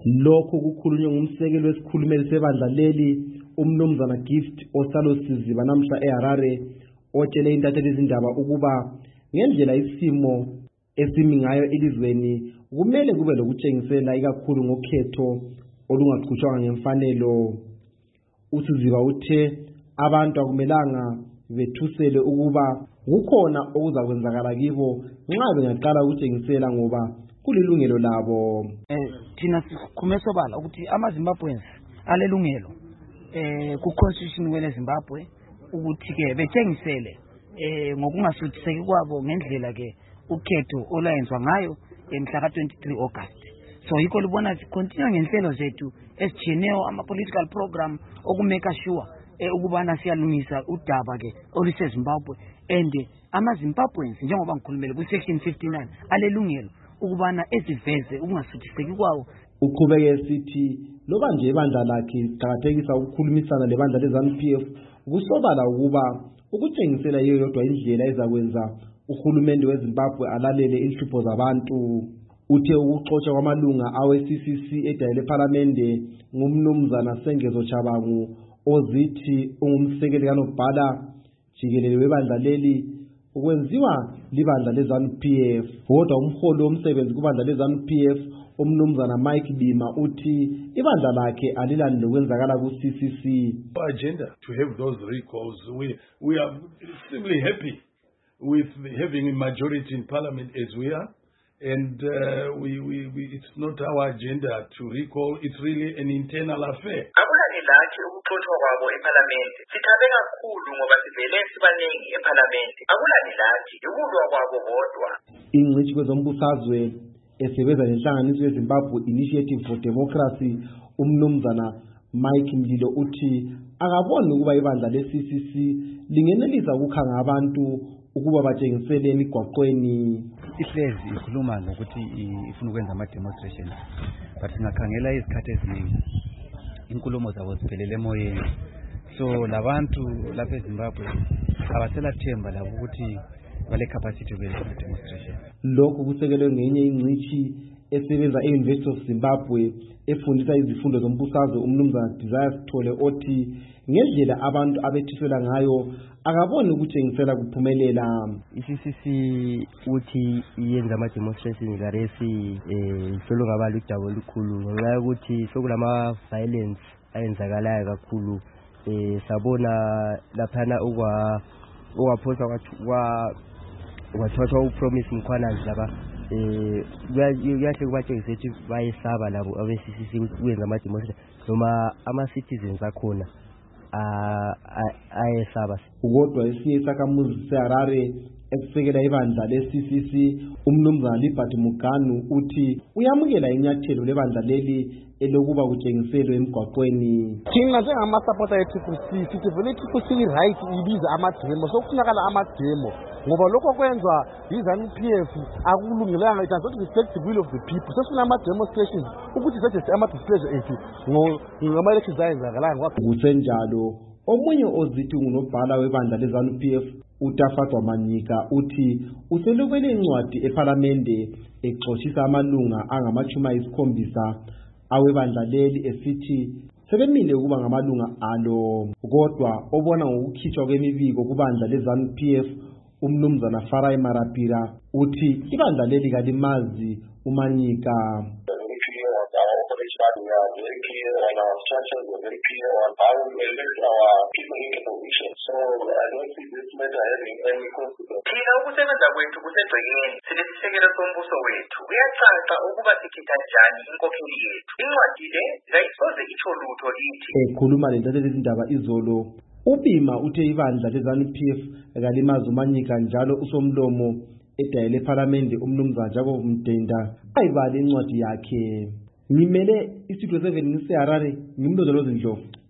Lokho kukhulunywe ngumsekeli wesikhulumeli sebandla leli umnumzana Gift Osalosiziba namhla eHarare otshele intatheli izindaba ukuba ngendlela isimo esimi ngayo elizweni kumele kube lokutshengisela ikakhulu ngokhetho olungaqhutshwanga ngemfanelo. Usiziba uthe abantu akumelanga bethusele ukuba kukhona okuzakwenzakala kibo nxa bengaqala ukutshengisela ngoba kulilungelo labo. Thina sikhume sobala ukuthi amaZimbabweans alelungelo ku constitution wele Zimbabwe ukuthi ke betshengisele ngokungasuthiseki kwabo ngendlela ke ukhetho olayenzwa ngayo mhla ka-23 August. So yikho libona continue ngenhlelo zethu esijineyo ama political program okumeka sure ukubana siyalungisa udaba ke oluseZimbabwe and amaZimbabweans njengoba ngikhulumele ku section 59 alelungelo ukubana eziveze ukungasuthiseki kwawo. Uqhubeke sithi loba nje ibandla lakhe liqhakathekisa ukukhulumisana lebandla leZANU-PF kusobala ukuba ukutshengisela yiyo yodwa indlela ezakwenza uhulumende weZimbabwe alalele inhlupho zabantu. Uthe ukuxotsha kwamalunga awe-CCC edayile ePhalamende ngumnumzana Sengezo Chabangu ozithi ungumsekeli kanobhala jikelele webandla leli ukwenziwa libandla leZANU-PF. Kodwa umholi womsebenzi kubandla leZANU-PF umnumzana Mike Bima uthi ibandla lakhe alilani lokwenzakala ku-CCC. Agenda to have those recalls. We are extremely happy with having a majority in parliament as we are. And it's not our agenda to recall, it's really an internal affair. Lathi ukuxoxwa kwabo eParliament sithabe kakhulu ngoba sivele sibaningi eParliament. Akulani lathi ukulwa kwabo bodwa. Ingcitshi kwezombusazwe esebenza nenhlanganiso yeZimbabwe Initiative for Democracy umnumzana Mike Mlilo uthi akaboni ukuba ibandla le-CCC lingenelisa ukukhanga abantu ukuba batshengisele emigwaqweni. Ihlezi ikhuluma ngokuthi ifuna ukwenza ama-demonstration but singakhangela izikhathi eziningi inkulumo zabo ziphelele emoyeni. So labantu lapha eZimbabwe abasela themba labo ukuthi bale capacity ukwenza demonstration. Lokho kusekelwe ngenye ingcitshi esebenza e-University of Zimbabwe efundisa izifundo zombusazwe umnumzana Desire Sithole othi ngendlela abantu abethisela ngayo akaboni ukutshengisela kuphumelela. ICCC uthi iyenza ama-demonstration karesi solo ngabali udaba olukhulu ngenxa yokuthi sokulama violence ayenzakalayo kakhulu. Sabona laphana okwaphosa kwathathwa uPromise Mkhwanazi laba kuyahle kubatshengisa ukuthi bayesaba labo abe-CCC ukwenza ama-demonstration noma ama-citizens akhona ayesaba. Kodwa esinye isakhamuzi seHarare esisekela ibandla le-CCC umnumzana Libert Muganu uthi uyamukela inyathelo lebandla leli elokuba kutshengiselwe emgwaqweni. Thina njengamasapota e-TCC sithi vele i-TCC right ibiza amademo sokufunakala amademo ngoba lokho kwenzwa iZANU-PF akulungelanga. It does not reflect the will of the people. Sesifuna ama-demonstrations ukuthi sejesi ama-displeasure ethu ngama-elections ayenzakalayo. Kusenjalo omunye ozithi ngunobhala webandla leZANU-PF uTafatwa Manyika uthi uselobele incwadi ePhalamende exoshisa amalunga angama-70 awebandla leli esithi sebemile ukuba ngamalunga alo. Kodwa obona ngokukhitshwa kwemibiko kubandla leZANU-PF umnumzana Farai Marapira uthi ibandla leli kalimazi uManyika. We are very clear on our structures, we are very clear on how we elect our people into position. So I don't see this matter having any consequence. Thina ukusebenza kwethu kusegcekeni silesisekelo sombuso wethu kuyacaca ukuba sikhetha njani inkokheli yethu. Incwadi le ngayisoze itsho lutho lithi. Ekhuluma lentatheli izindaba izolo uBima uthe ibandla leZANU-PF kalimazi uManyika njalo usomlomo edayile ePhalamende umnumzana Jacob Mdenda ayibale incwadi yakhe. Ngimele iStudio 7 ngiseHarare ngimlondoloze Ndlovu.